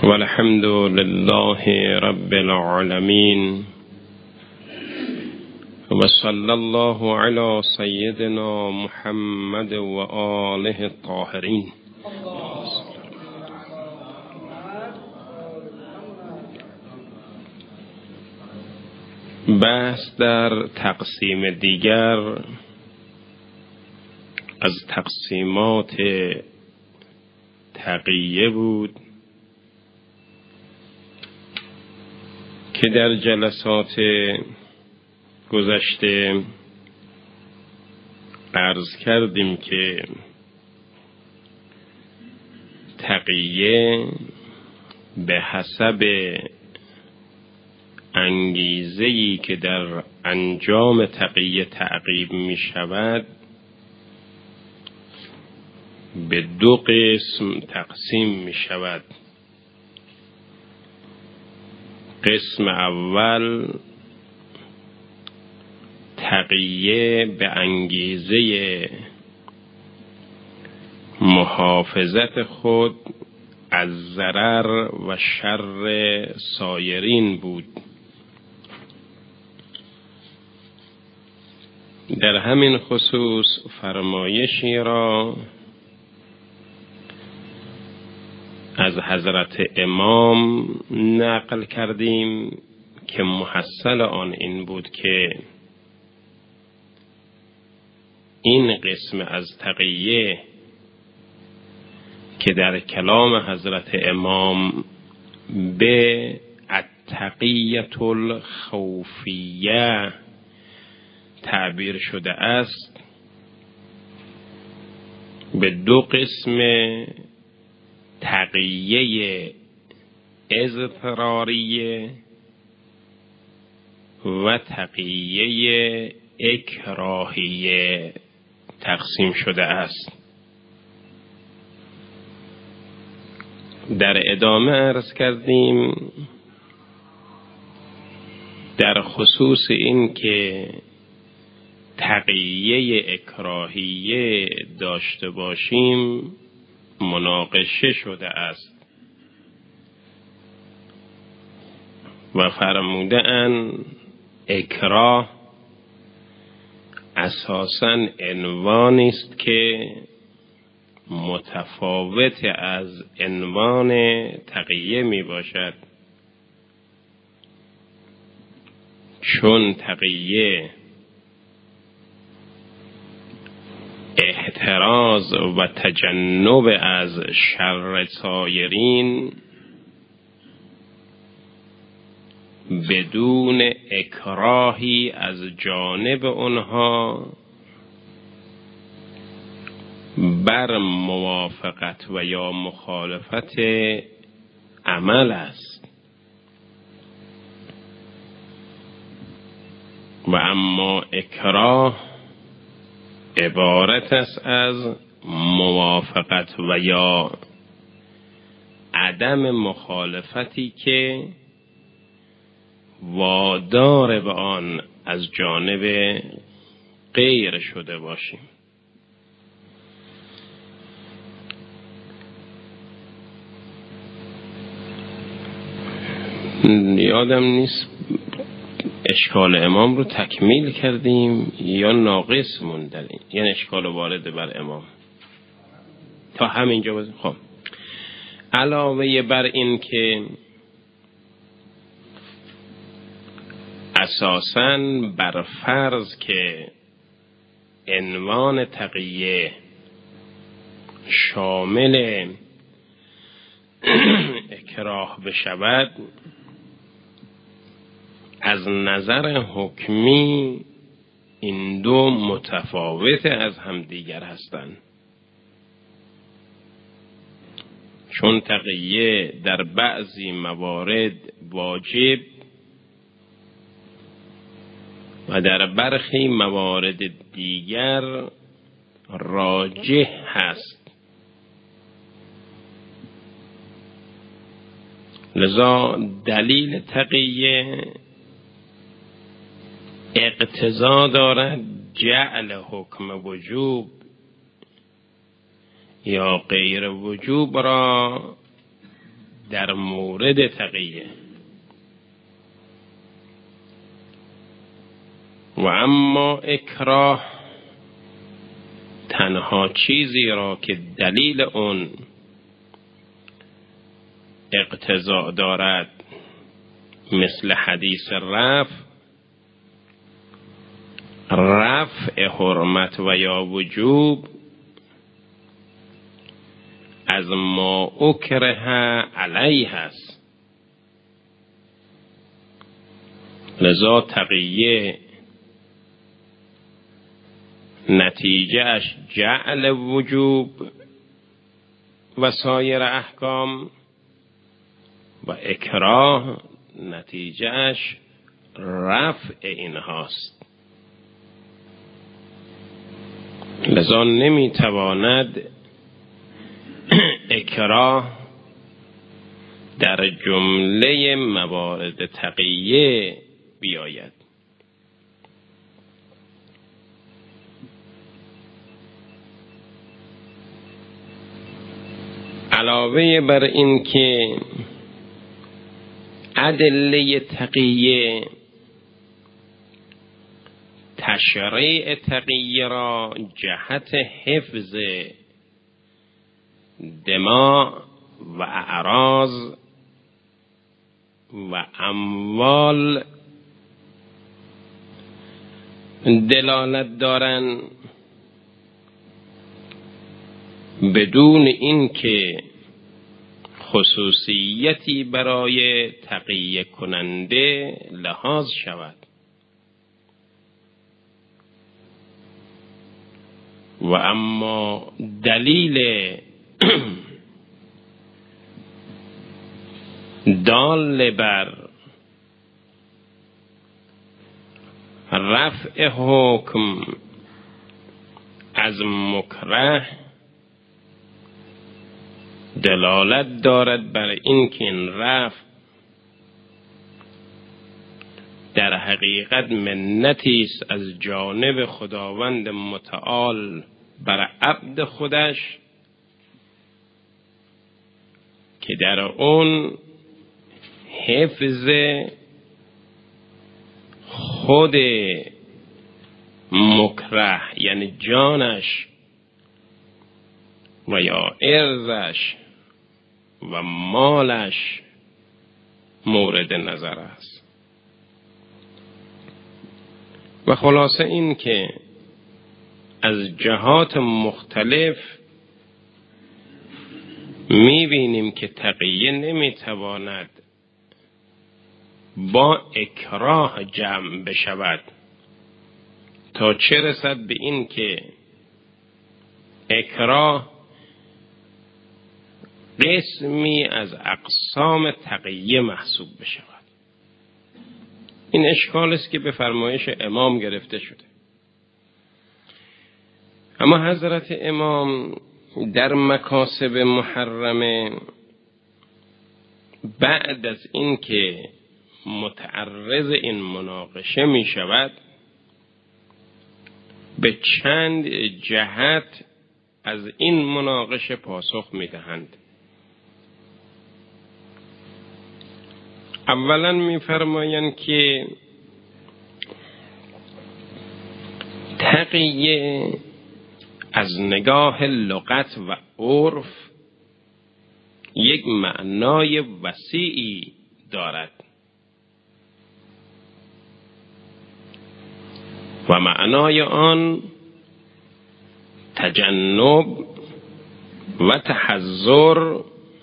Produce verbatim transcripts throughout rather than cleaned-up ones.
والحمد لله رب العالمين وصلى الله على سيدنا محمد وآله الطاهرين. بحث در تقسیم دیگر از تقسیمات تقیه بود که در جلسات گذشته عرض کردیم که تقیه به حسب انگیزه‌ای که در انجام تقیه تعقیب می شود به دو قسم تقسیم می شود. قسم اول تقیه به انگیزه محافظت خود از ضرر و شر سایرین بود. در همین خصوص فرمایشی را از حضرت امام نقل کردیم که محصل آن این بود که این قسم از تقیه که در کلام حضرت امام به التقیة الخوفیه تعبیر شده است، به دو قسم تقیه اضطراریه و تقیه اکراهیه تقسیم شده است. در ادامه عرض کردیم در خصوص این که تقیه اکراهیه داشته باشیم مناقشه شده است و فرموده اند اکراه اساساً عنوانی است که متفاوت از عنوان تقیه می باشد، چون تقیه احتراز و تجنب از شر سایرین بدون اکراهی از جانب آنها بر موافقت و یا مخالفت عمل است. و اما اکراه عبارت است از موافقت و یا عدم مخالفتی که وادار به آن از جانب غیر شده باشیم. یادم نیست اشکال امام رو تکمیل کردیم یا ناقص موندیم، یعنی اشکال وارد بر امام تا همینجا بازیم. خب علاوه بر این که اساساً بر فرض که عنوان تقیه شامل اکراه بشود، از نظر حکمی این دو متفاوت از همدیگر هستند، چون تقیه در بعضی موارد واجب و در برخی موارد دیگر راجح هست. لذا دلیل تقیه اقتضا دارد جعل حکم وجوب یا غیر وجوب را در مورد تقیه. و اما اکراه تنها چیزی را که دلیل اون اقتضا دارد مثل حدیث رفع رفع حرمت و یا وجوب از ما اکره علیه است. لذا تقیه نتیجه اش جعل وجوب و سایر احکام و اکراه نتیجه اش رفع اینهاست. لذا نمیتواند اکراه در جمله موارد تقیه بیاید. علاوه بر این که ادله تقیه تشریع تقیه را جهت حفظ دماء و اعراض و اموال دلالت دارند، بدون اینکه خصوصیتی برای تقیه کننده لحاظ شود. و اما دلیل دال بر رفع حکم از مکره دلالت دارد بر این که این رفع در حقیقت منتی است از جانب خداوند متعال بر عبد خودش که در اون حفظ خود مکره یعنی جانش و یا ارزش و مالش مورد نظر است. و خلاصه این که از جهات مختلف می‌بینیم که تقیه نمی‌تواند با اکراه جمع بشود تا چه رسد به این که اکراه قسمی از اقسام تقیه محسوب بشود. این اشکال است که به فرمایش امام گرفته شده. اما حضرت امام در مکاسب محرمه بعد از این که متعرض این مناقشه می شود به چند جهت از این مناقشه پاسخ می دهند. اولا می فرمایند که تقیه از نگاه لغت و عرف یک معنای وسیعی دارد و معنای آن تجنب و تحذر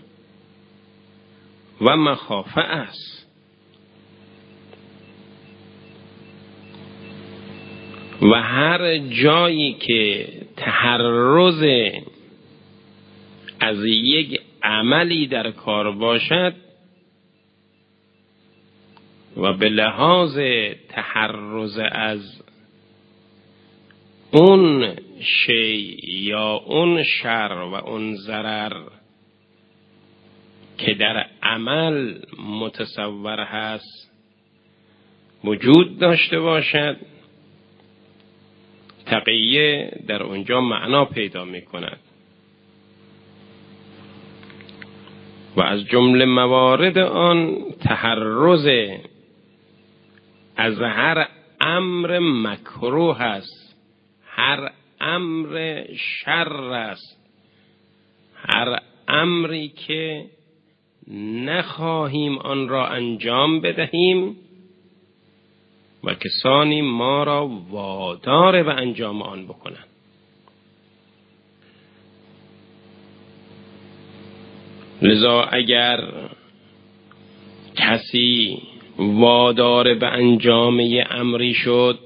و مخافه است. و هر جایی که تحرز از یک عملی در کار باشد و به لحاظ تحرز از اون شی یا اون شر و اون ضرر که در عمل متصور هست وجود داشته باشد، تقیه در اونجا معنا پیدا می کند. و از جمله موارد آن تحرز از هر امر مکروه است، هر امر شر است، هر امری که نخواهیم آن را انجام بدهیم و کسانی ما را وادار به انجام آن بکنند. لذا اگر کسی وادار به انجام یه امری شد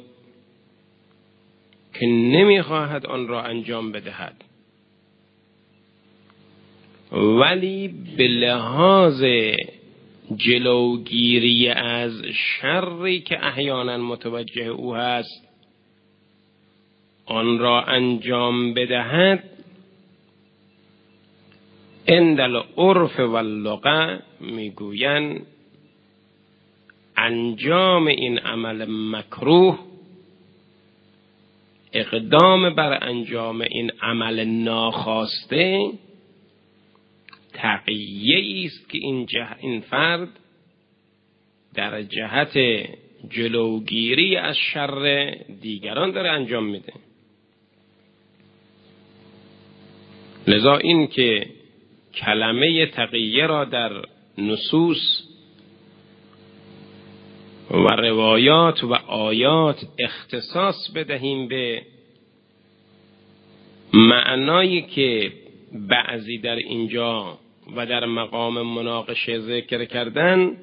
که نمیخواهد آن را انجام بدهد، ولی به لحاظ جلوگیری از شری که احیانا متوجه او هست آن را انجام بدهد، عند العرف واللغة میگویند انجام این عمل مکروه، اقدام بر انجام این عمل ناخواسته تقیه است که این, این فرد در جهت جلوگیری از شر دیگران داره انجام میده. لذا این که کلمه تقیه را در نصوص و روایات و آیات اختصاص بدهیم به معنایی که بعضی در اینجا و در مقام مناقشه ذکر کردن،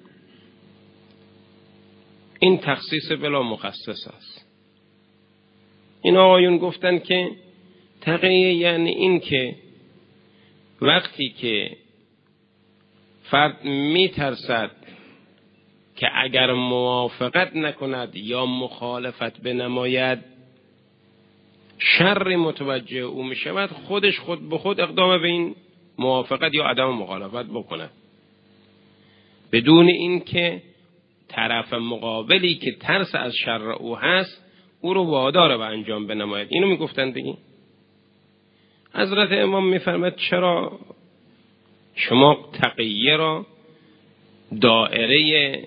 این تخصیص بلا مخصص است. این آقایون گفتن که تقیه یعنی این که وقتی که فرد می ترسد که اگر موافقت نکند یا مخالفت بنماید شر متوجه او می شود، خودش خود به خود اقدام به این موافقت یا عدم مخالفت بکند، بدون این که طرف مقابلی که ترس از شر او هست او رو وادار به انجام بنماید. اینو می گفتن دیگه. حضرت امام می فرماید چرا شما تقیه را دائره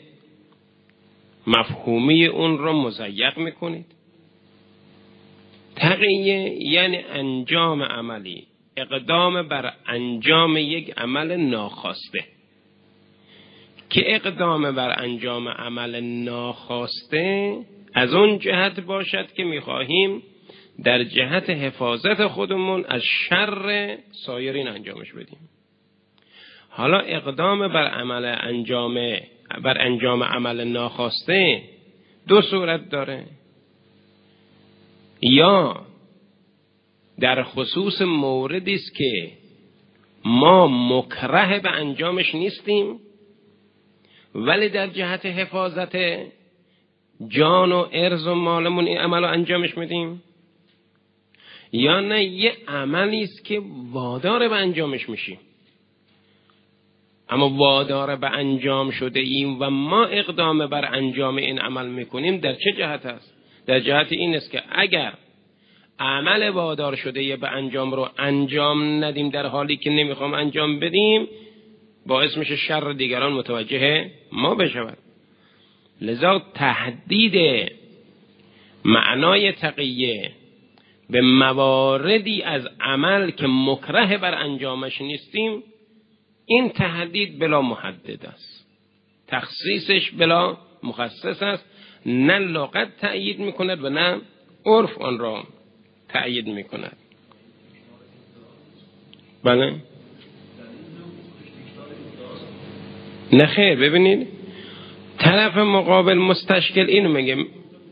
مفهومی اون را مضیق میکنید؟ تقیه یعنی انجام عملی، اقدام بر انجام یک عمل ناخواسته، که اقدام بر انجام عمل ناخواسته از اون جهت باشد که میخواهیم در جهت حفاظت خودمون از شر سایرین انجامش بدیم. حالا اقدام بر عمل انجام بر انجام عمل ناخواسته دو صورت داره، یا در خصوص موردی است که ما مکره به انجامش نیستیم ولی در جهت حفاظت جان و عرض و مالمون این عمل رو انجامش میدیم، یا نه یه عملی است که وادار به انجامش میشیم، اما وادار به انجام شده ایم و ما اقدام بر انجام این عمل میکنیم. در چه جهت است؟ در جهت این است که اگر عمل وادار شده به انجام رو انجام ندیم در حالی که نمیخوام انجام بدیم، باعث میشه شر دیگران متوجه ما بشود. لذا تهدید معنای تقیه به مواردی از عمل که مکره بر انجامش نیستیم، این تهدید بلا محدد است، تخصیصش بلا مخصص است. نه لغت تأیید میکند و نه عرف آن را تأیید میکند. بله؟ نه خیر، ببینید طرف مقابل مستشکل اینو میگه.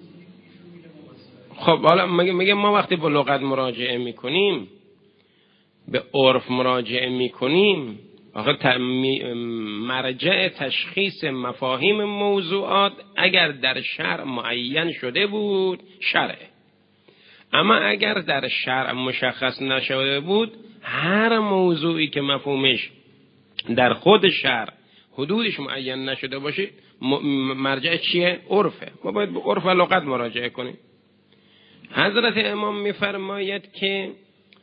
خب حالا میگه میگه ما وقتی با لغت مراجعه میکنیم، به عرف مراجعه میکنیم، آخه مرجع تشخیص مفاهیم موضوعات اگر در شرع معین شده بود شرعه، اما اگر در شرع مشخص نشده بود، هر موضوعی که مفهومش در خود شرع حدودش معین نشده باشه مرجع چیه؟ عرفه. ما باید به عرف و لغت مراجعه کنیم. حضرت امام میفرماید که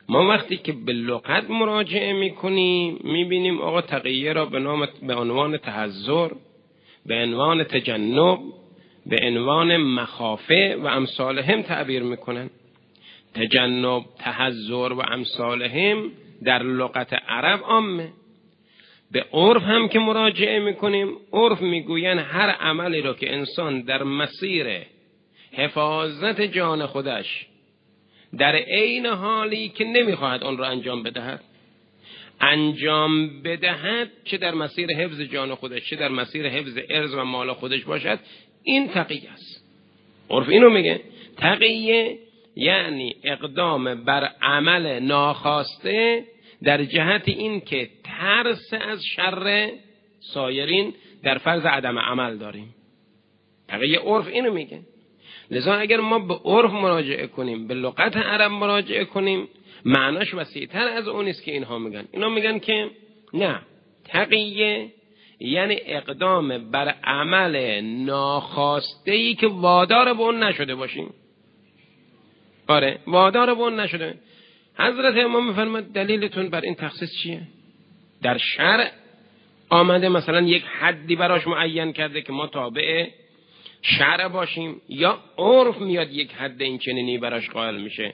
ما وقتی که به لغت مراجعه میکنیم میبینیم آقا تقیه را به نام به عنوان تحذر، به عنوان تجنب، به عنوان مخافه و امثالهم تعبیر میکنن. تجنب، تحذر و امثالهم در لغت عرب عامه. به عرف هم که مراجعه میکنیم، عرف میگوین هر عملی را که انسان در مسیر حفاظت جان خودش در عین حالی که نمیخواهد آن را انجام بدهد انجام بدهد، چه در مسیر حفظ جان خودش چه در مسیر حفظ ارز و مال خودش باشد، این تقیه است. عرف اینو میگه. تقیه یعنی اقدام بر عمل ناخواسته در جهت این که ترس از شر سایرین در فرض عدم عمل داریم. تقیه عرف اینو میگه. لذا اگر ما به عرف مراجعه کنیم، به لغت عرب مراجعه کنیم، معناش وسیع‌تر از اون است که اینها میگن. اینا میگن که نه، تقیه یعنی اقدام بر عمل ناخواسته‌ای که وادار به اون نشده باشیم. آره، وادار به اون نشده. حضرت امام میفرماد دلیلتون بر این تخصیص چیه؟ در شرع آمده مثلا یک حدی براش معین کرده که ما تابع شرع باشیم، یا عرف میاد یک حد این چنینی براش قائل میشه.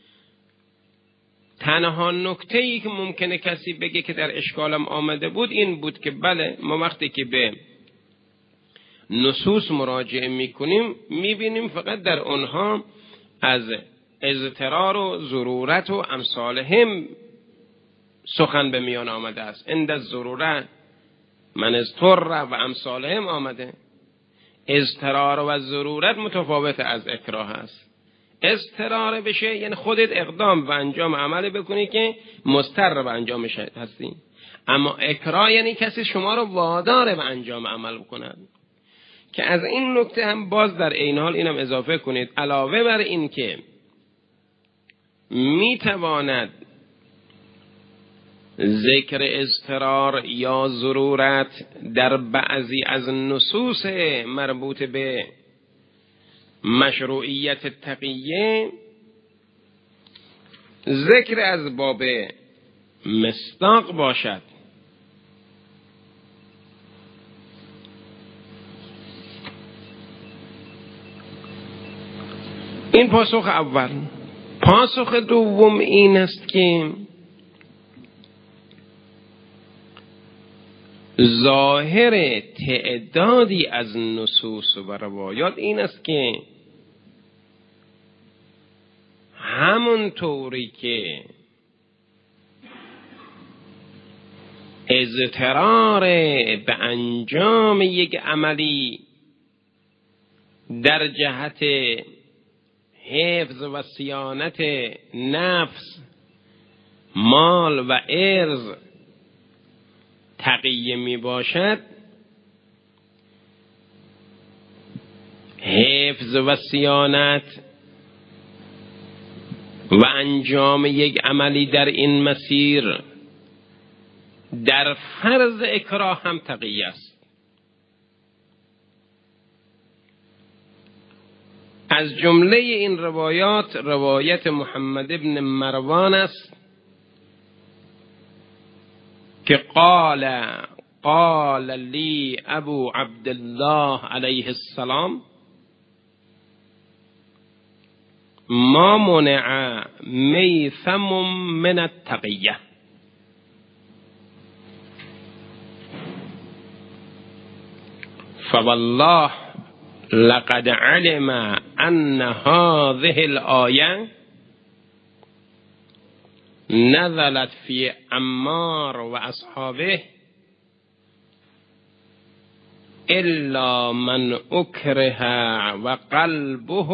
تنها نکته ای که ممکنه کسی بگه که در اشکالم آمده بود این بود که بله، ما وقتی که به نصوص مراجعه میکنیم میبینیم فقط در اونها از اضطرار و ضرورت و امثالهم سخن به میان آمده است. عند الضرورت من اضطر و امثالهم آمده. اضطرار و ضرورت متفاوت از اکراه است. اضطرار بشه یعنی خودت اقدام و انجام عمل بکنی که مضطر به انجامش هستی، اما اکراه یعنی کسی شما رو وادار به انجام عمل بکند. که از این نکته هم باز در این حال اینم اضافه کنید، علاوه بر این که میتواند ذکر اضطرار یا ضرورت در بعضی از نصوص مربوط به مشروعیت تقیه ذکر از باب مصداق باشد. این پاسخ اول. پاسخ دوم این است که ظاهر تعدادی از نصوص و روایات این است که همون طوری که اضطرار به انجام یک عملی در جهت حفظ و صیانت نفس، مال و ارز تقیه می باشد، حفظ و صیانت و انجام یک عملی در این مسیر در فرض اکراه هم تقیه است. از جمله این روایات روایت محمد ابن مروان است که قال قال لی ابو عبدالله علیه السلام ما منع میثم من التقیه فوالله لقد علم ان هذه الآیه نزلت فی عمار و اصحابه الا من اکره و قلبه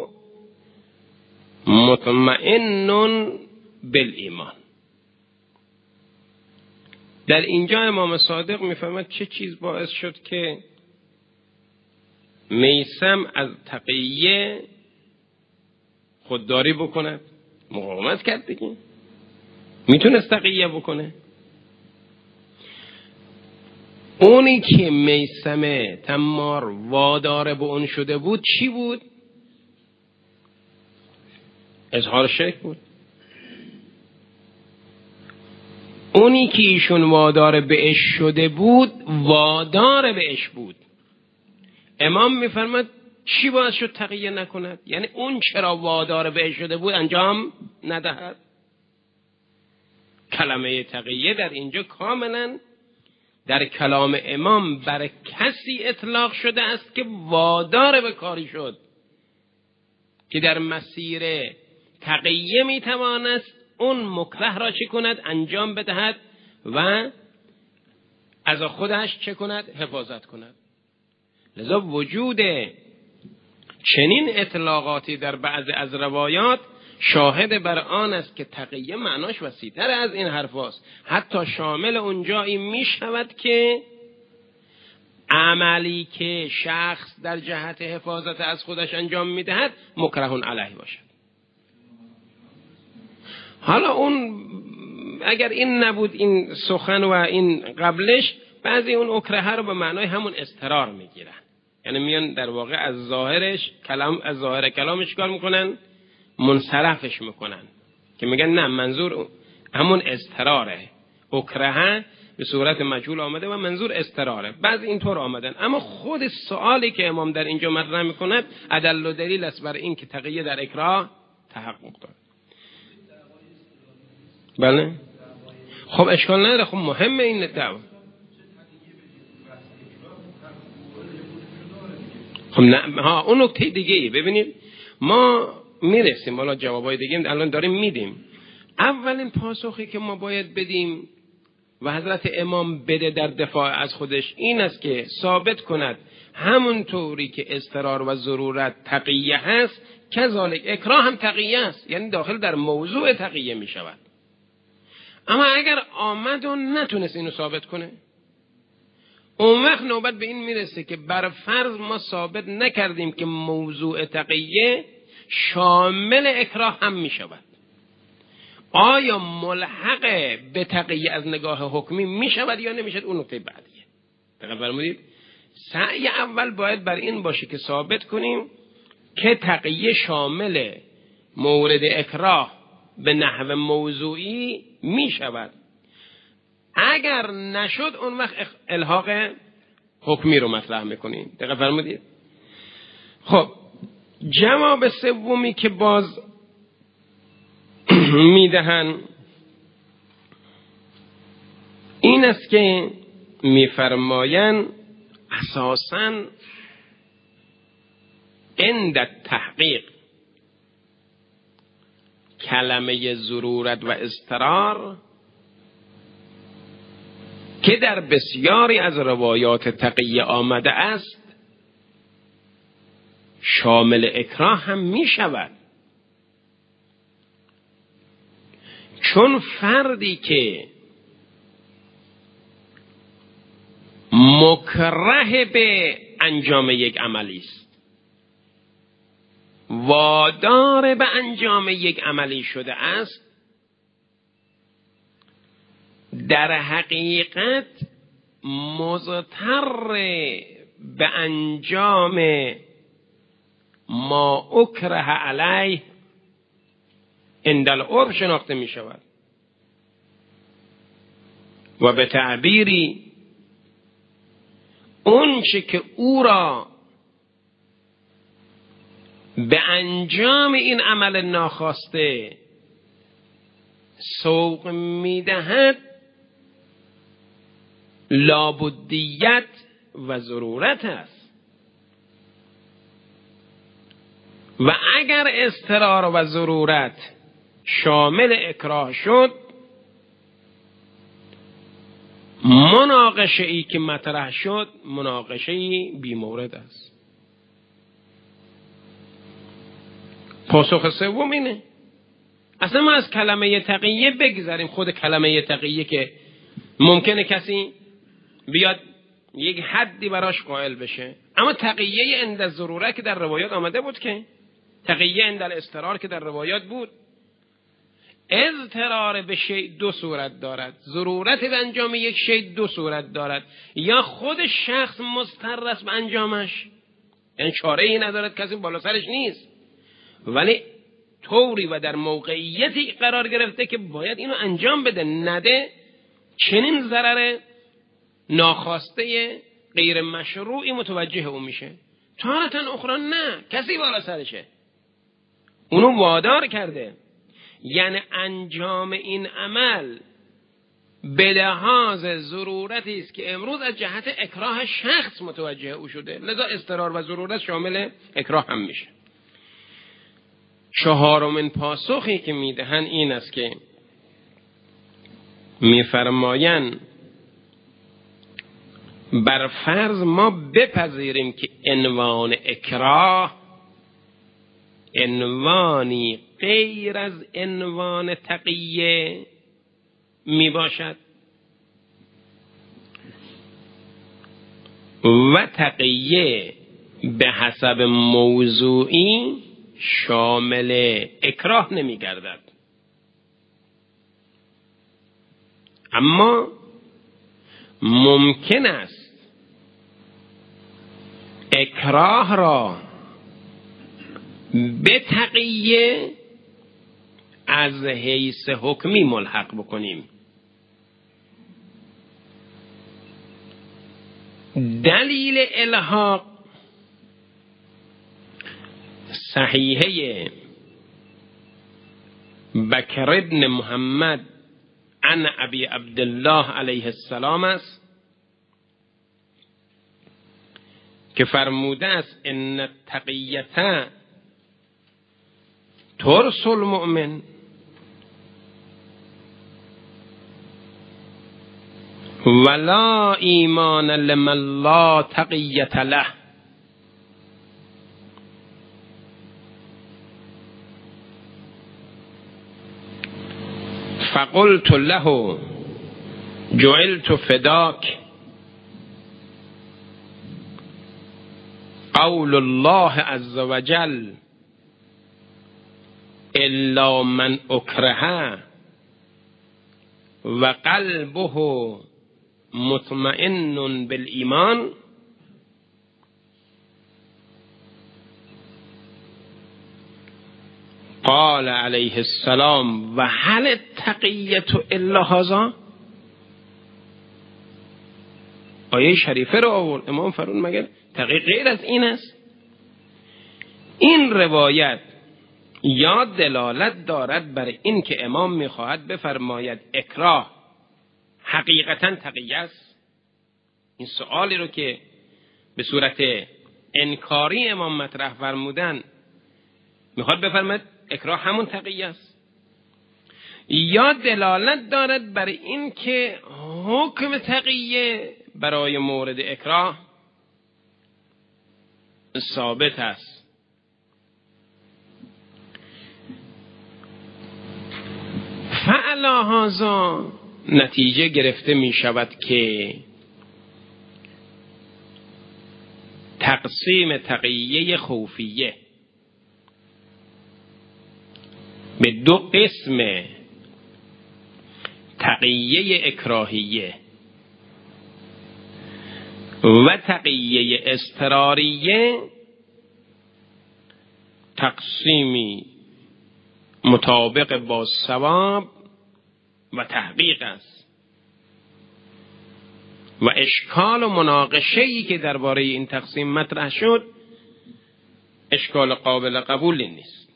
مطمئن بالایمان. در اینجا امام صادق میفهمد چه چیز باعث شد که میثم از تقیه خودداری بکند. مقاومت کرد دیگه، میتونست تقیه بکنه. اونی که میثم تمار وادار به اون شده بود چی بود؟ اظهار شرک بود. اونی که ایشون وادار بهش شده بود وادار بهش بود. امام میفرماد چی باعث شد تقیه نکند؟ یعنی اون چرا وادار بهش شده بود انجام ندهد. کلمه تقیه در اینجا کاملا در کلام امام بر کسی اطلاق شده است که وادار به کاری شد که در مسیر تقیه میتوانست اون مکره را چه کند؟ انجام بدهد و از خودش چه کند؟ حفاظت کند. لذا وجود چنین اطلاقاتی در بعض از روایات شاهد بر آن است که تقیه معناش وسیع‌تر از این حرف است. حتی شامل اونجایی می شود که عملی که شخص در جهت حفاظت از خودش انجام می دهد مکرهون علیه باشد. حالا اون اگر این نبود این سخن و این قبلش، بعضی اون اکرهه رو به معنای همون اضطرار می گیرن. یعنی میان در واقع از ظاهرش کلام از ظاهر کلامش کار میکنن، منصرفش میکنن که میگن نه منظور همون اضطراره. اکرهه به صورت مجهول آمده و منظور اضطراره. بعض اینطور آمدن، اما خود سوالی که امام در اینجا مطرح میکند ادل و دلیل است بر این که تقیه در اکراه تحقق داره. بله خب اشکال نداره، خب مهمه این دعوا. خب نه ها اون نکته دیگه ای. ببینید ما میرسیم بالا جوابای دیگه الان داریم میدیم. اولین پاسخی که ما باید بدیم و حضرت امام بده در دفاع از خودش این است که ثابت کند همون طوری که اضطرار و ضرورت تقیه هست کذالک اکراه هم تقیه است، یعنی داخل در موضوع تقیه می شود. اما اگر آمد و نتونست اینو ثابت کنه، اون وقت نوبت به این میرسه که بر فرض ما ثابت نکردیم که موضوع تقیه شامل اکراه هم می شود. آیا ملحق به تقیه از نگاه حکمی می شود یا نمی شود؟ اون نکته بعدیه. دقیق فرمودید؟ سعی اول باید بر این باشه که ثابت کنیم که تقیه شامل مورد اکراه به نحو موضوعی می شود. اگر نشد اون وقت الحاق حکمی رو مطرح میکنیم. دقیق فرمودید؟ خب جواب سومی که باز میدهن این است که میفرمایند اساساً عند تحقیق کلمه ضرورت و اضطرار که در بسیاری از روایات تقیه آمده است شامل اکراه هم می شود. چون فردی که مکره به انجام یک عملی است، وادار به انجام یک عملی شده است، در حقیقت مضطر به انجام ما اکره علیه عند العرف شناخته می شود و به تعبیری اون چه که او را به انجام این عمل ناخواسته سوق می دهد لابدیت و ضرورت است. و اگر اضطرار و ضرورت شامل اکراه شد، مناقشه ای که مطرح شد مناقشه ای بی مورد است. پاسخ سوم اینه. اصلا ما از کلمه تقیه بگذاریم. خود کلمه تقیه که ممکنه کسی بیاد یک حدی براش قائل بشه، اما تقیه عند ضرورت که در روایات آمده بود، که تقیه عند الاضطرار که در روایات بود، اضطرار به شیء دو صورت دارد، ضرورت به انجام یک شیء دو صورت دارد. یا خود شخص مضطر است به انجامش، یعنی چاره ای ندارد، کسی بالا سرش نیست، ولی طوری و در موقعیتی قرار گرفته که باید اینو انجام بده، نده چنین ضرر ناخواسته غیر مشروعی متوجه اون میشه. تارتن اخرى نه، کسی بالا سرشه، اونو وادار کرده. یعنی انجام این عمل به لحاظ ضرورتی است که امروز از جهت اکراه شخص متوجه او شده، لذا اضطرار و ضرورت شامل اکراه هم میشه. چهارمین پاسخی که میدهن این است که میفرمایند بر فرض ما بپذیریم که عنوان اکراه عنوانی غیر از عنوان تقیه می باشد و تقیه به حسب موضوعی شامل اکراه نمی گردد. اما ممکن است اکراه را به تقیه از حیث حکمی ملحق بکنیم. دلیل الحاق صحیحه بکر ابن محمد عن ابی عبدالله علیه السلام است که فرموده است ان التقیة ترس المؤمن ولا ایمان لمن لا تقیة له. فقلت له جعلت فداك قول الله عز وجل الا من اکره و قلبه مطمئن بالایمان. قال علیه السلام و هل التقیة الا هذا؟ آیه شریفه رو آورد امام فرمود مگر تقیه غیر از این است؟ این روایت یا دلالت دارد بر این که امام میخواهد بفرماید اکراه حقیقتا تقیه است. این سوالی رو که به صورت انکاری امام مطرح فرمودن میخواد بفرماید اکراه همون تقیه است، یا دلالت دارد بر این که حکم تقیه برای مورد اکراه ثابت است. فعلا هذا نتیجه گرفته می شود که تقسیم تقیه خوفیه به دو قسم تقیه اکراهیه و تقیه اضطراریه تقسیمی مطابق با ثواب و تحقیق است و اشکال و مناقشه‌ای که درباره این تقسیم مطرح شد اشکال قابل قبولی نیست.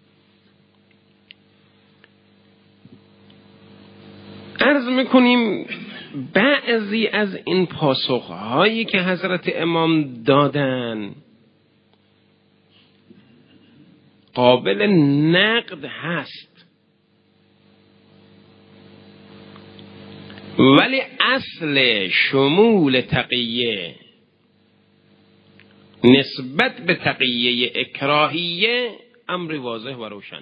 عرض میکنیم بعضی از این پاسخهایی که حضرت امام دادن قابل نقد هست، ولی اصل شمول تقیه نسبت به تقیه اکراهیه امر واضح و روشنه.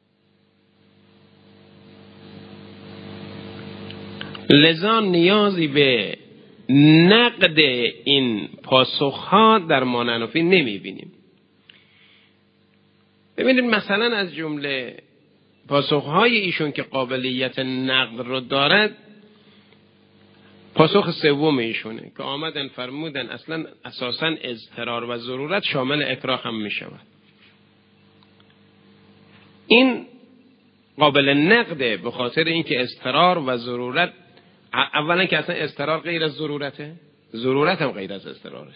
لذا نیازی به نقد این پاسخها در مانعنفی نمی بینیم. ببینید مثلا از جمله پاسخهای ایشون که قابلیت نقد رو دارد پاسخ سوم ایشونه که آمدن فرمودن اصلا اساسا اضطرار و ضرورت شامل اکراه هم می شود. این قابل نقده به خاطر اینکه اضطرار و ضرورت اولا که اصلا اضطرار غیر از ضرورته، ضرورت هم غیر از اضطراره.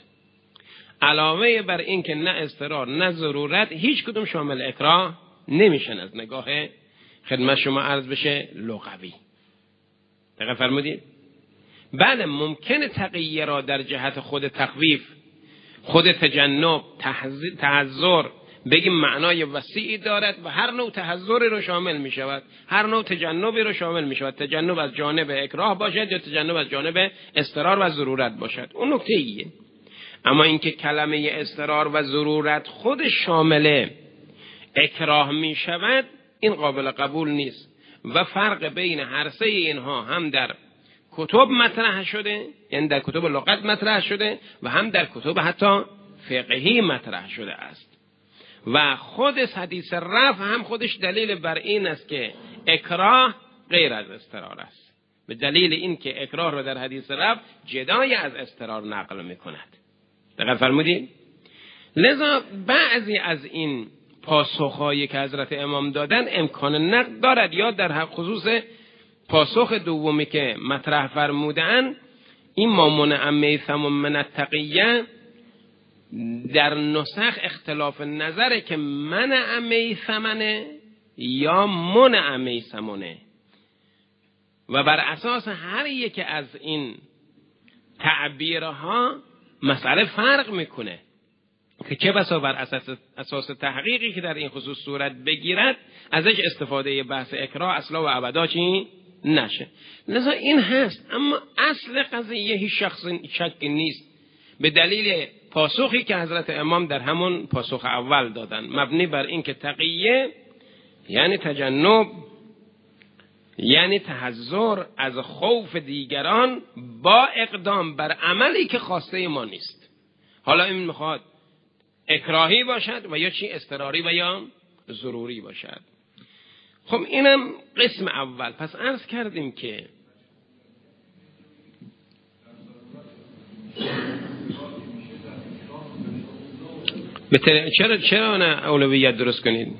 علاوه بر این که نه اضطرار نه ضرورت هیچ کدوم شامل اکراه نمیشن از نگاه خدمت شما عرض بشه لغوی. دقیق فرمودید؟ بله ممکنه تقیه را در جهت خود تخویف، خود تجنب، تحذر بگیم معنای وسیعی دارد و هر نوع تحذری رو شامل می شود، هر نوع تجنبی رو شامل می شود. تجنب از جانب اکراه باشد یا تجنب از جانب اضطرار و ضرورت باشد، اون نکته ایه. اما اینکه کلمه اضطرار و ضرورت خود شامل اکراه می شود این قابل قبول نیست و فرق بین هر سه اینها هم در کتب مطرح شده، یعنی در کتب لغت مطرح شده و هم در کتب حتی فقهی مطرح شده است. و خود حدیث رفع هم خودش دلیل بر این است که اکراه غیر از اضطرار است، به دلیل این که اکراه را در حدیث رفع جدای از اضطرار نقل میکند. دقیق فرمودید؟ لذا بعضی از این پاسخهایی که حضرت امام دادن امکان نقد دارد، یا در خصوص پاسخ دومی که مطرح فرمودن این ما منع میثم من التقیه در نسخ اختلاف نظره که منع میثمنه یا منع میثمونه و بر اساس هر یک از این تعبیرها مسئله فرق میکنه که چه بسا بر اساس اساس تحقیقی که در این خصوص صورت بگیرد ازش استفاده بحث اکراه اصلا و ابدا چی نشه. لذا این هست، اما اصل قضیه هیچ شخص شک نیست به دلیل پاسخی که حضرت امام در همون پاسخ اول دادن مبنی بر این که تقیه یعنی تجنب، یعنی تحذر از خوف دیگران با اقدام بر عملی که خواسته ما نیست. حالا این میخواد اکراهی باشد و یا چی اضطراری و یا ضروری باشد. خب اینم قسم اول. پس عرض کردیم که بتر... چرا چرا نه اولویت درست کنید؟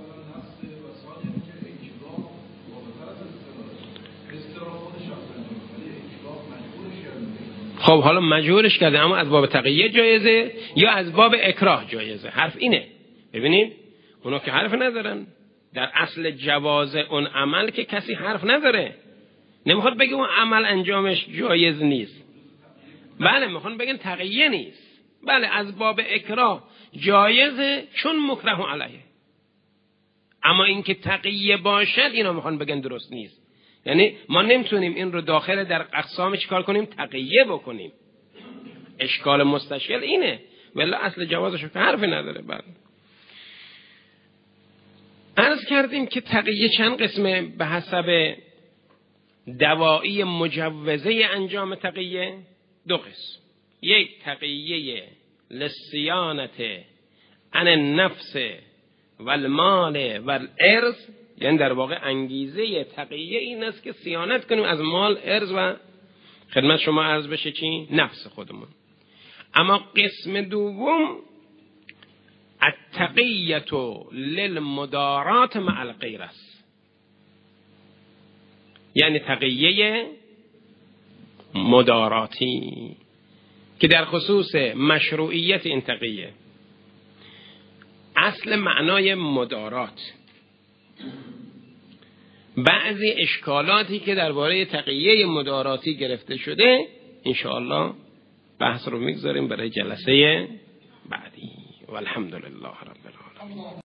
خب حالا مجبورش کرده، اما از باب تقیه جایزه یا از باب اکراه جایزه؟ حرف اینه. ببینید اونا که حرف ندارن در اصل جواز اون عمل که کسی حرف نداره، نمیخواد بگه اون عمل انجامش جایز نیست. بله میخوان بگن تقیه نیست. بله از باب اکراه جایزه چون مکره علیه، اما اینکه تقیه باشد اینا میخوان بگن درست نیست. یعنی ما نمیتونیم این رو داخل در اقسام چیکار کنیم؟ تقیه بکنیم. اشکال مستشکل اینه، ولی اصل جوازش که حرفی نداره. بعد عرض کردیم که تقیه چند قسمه به حسب دوایی مجوزه انجام تقیه. دو قسم. یک تقیه للصیانت عن النفس والمال والارض، یعنی در واقع انگیزه تقیه این است که صیانت کنیم از مال، ارض و خدمت شما عرض بشه چی؟ نفس خودمون. اما قسم دوم التقیه للمدارات مع الغیر است، یعنی تقیه مداراتی که در خصوص مشروعیت این تقیه. اصل معنای مدارات، بعضی اشکالاتی که درباره تقیه مداراتی گرفته شده انشاءالله بحث رو میگذاریم برای جلسه بعدی. والحمدلله رب العالمین.